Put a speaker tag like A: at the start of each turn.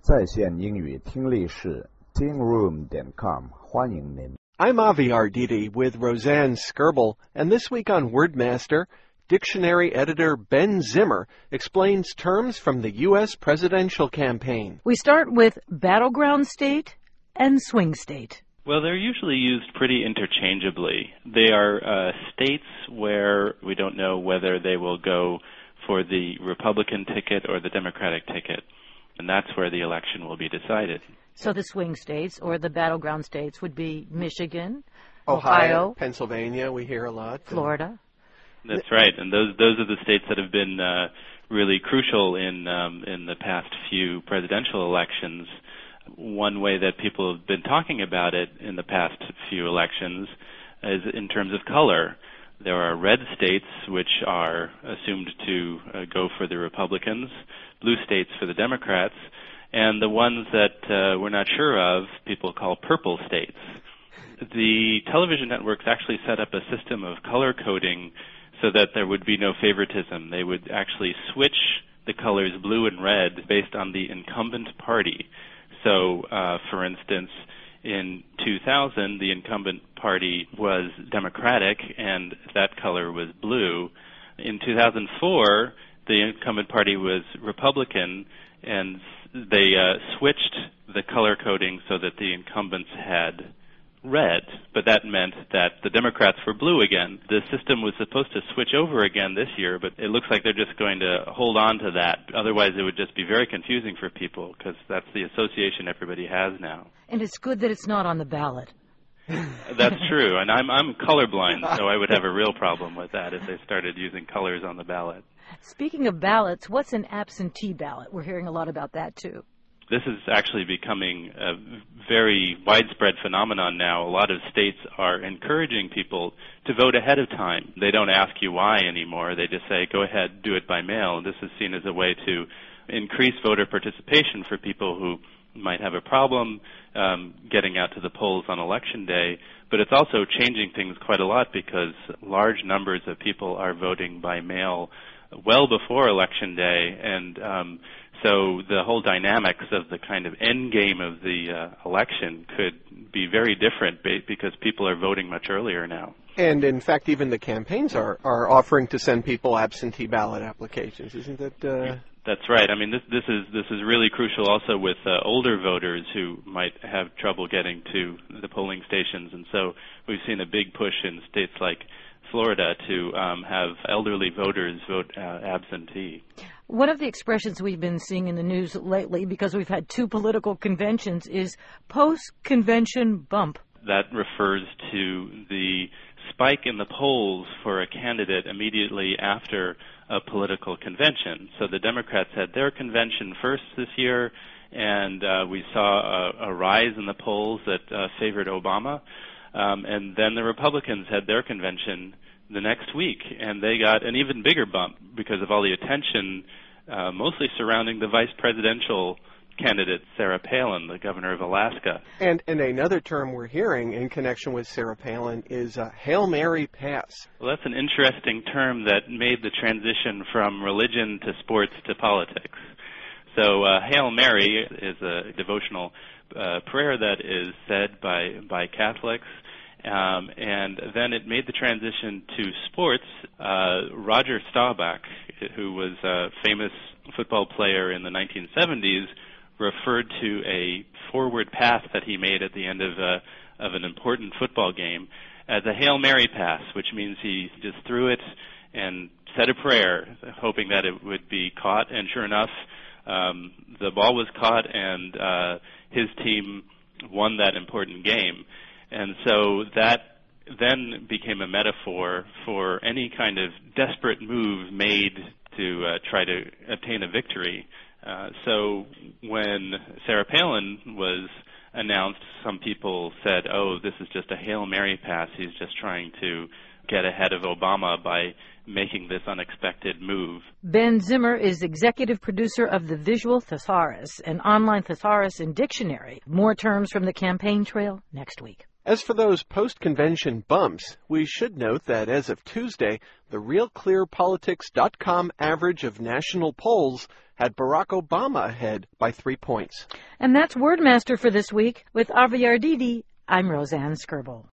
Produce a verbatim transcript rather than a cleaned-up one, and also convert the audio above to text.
A: 在线英语听力室 ting room dot com 欢迎您。
B: I'm Avi Arditi with Roseanne Skirble, and this week on Wordmaster, dictionary editor Ben Zimmer explains terms from the U S presidential campaign.
C: We start with battleground state and swing state.
D: Well, they're usually used pretty interchangeably. They are uh, states where we don't know whether they will go for the Republican ticket or the Democratic ticket, and that's where the election will be decided.
C: So the swing states or the battleground states would be Michigan,
B: Ohio,
C: Ohio,
B: Pennsylvania, we hear a lot.
C: Florida.
D: That's right, and those those are the states that have been uh, really crucial in um, in the past few presidential elections. One way that people have been talking about it in the past few elections is in terms of color. There are red states, which are assumed to uh, go for the Republicans, blue states for the Democrats, and the ones that uh, we're not sure of, people call purple states. The television networks actually set up a system of color coding so that there would be no favoritism. They would actually switch the colors blue and red based on the incumbent party. So, uh, for instance, in two thousand, the incumbent party was Democratic, and that color was blue. In two thousand four, the incumbent party was Republican, and they uh, switched the color coding so that the incumbents had red, but that meant that the Democrats were blue again. The system was supposed to switch over again this year, but it looks like they're just going to hold on to that. Otherwise, it would just be very confusing for people because that's the association everybody has now.
C: And it's good that it's not on the ballot.
D: That's true, and I'm I'm colorblind, so I would have a real problem with that if they started using colors on the ballot.
C: Speaking of ballots, what's an absentee ballot? We're hearing a lot about that, too.
D: This is actually becoming a very widespread phenomenon now. A lot of states are encouraging people to vote ahead of time. They don't ask you why anymore. They just say, go ahead, do it by mail. This is seen as a way to increase voter participation for people who might have a problem um, getting out to the polls on Election Day. But it's also changing things quite a lot because large numbers of people are voting by mail well before Election Day, and um, so the whole dynamics of the kind of end game of the uh, election could be very different ba- because people are voting much earlier now.
B: And in fact, even the campaigns are, are offering to send people absentee ballot applications. Isn't that? Uh...
D: That's right. I mean, this this is this is really crucial also with uh, older voters who might have trouble getting to the polling stations, and so we've seen a big push in states like Florida to um, have elderly voters vote uh, absentee.
C: One of the expressions we've been seeing in the news lately, because we've had two political conventions, is post-convention bump.
D: That refers to the spike in the polls for a candidate immediately after a political convention. So the Democrats had their convention first this year, and uh, we saw a, a rise in the polls that uh, favored Obama. Um, and then the Republicans had their convention the next week, and they got an even bigger bump because of all the attention, uh, mostly surrounding the vice presidential candidate, Sarah Palin, the governor of Alaska.
B: And, and another term we're hearing in connection with Sarah Palin is uh, Hail Mary pass.
D: Well, that's an interesting term that made the transition from religion to sports to politics. So uh, Hail Mary is a devotional uh, prayer that is said by by Catholics, um, and then it made the transition to sports. Uh, Roger Staubach, who was a famous football player in the nineteen seventies, referred to a forward pass that he made at the end of a, of an important football game as a Hail Mary pass, which means he just threw it and said a prayer, hoping that it would be caught, and sure enough, Um, the ball was caught, and uh, his team won that important game. And so that then became a metaphor for any kind of desperate move made to uh, try to obtain a victory. Uh, so when Sarah Palin was announced, some people said, oh, this is just a Hail Mary pass. He's just trying to get ahead of Obama by making this unexpected move.
C: Ben Zimmer is executive producer of the Visual Thesaurus, an online thesaurus and dictionary. More terms from the campaign trail next week.
B: As for those post-convention bumps, we should note that as of Tuesday, the real clear politics dot com average of national polls had Barack Obama ahead by three points.
C: And that's Wordmaster for this week. With Avi Arditi, I'm Roseanne Skirble.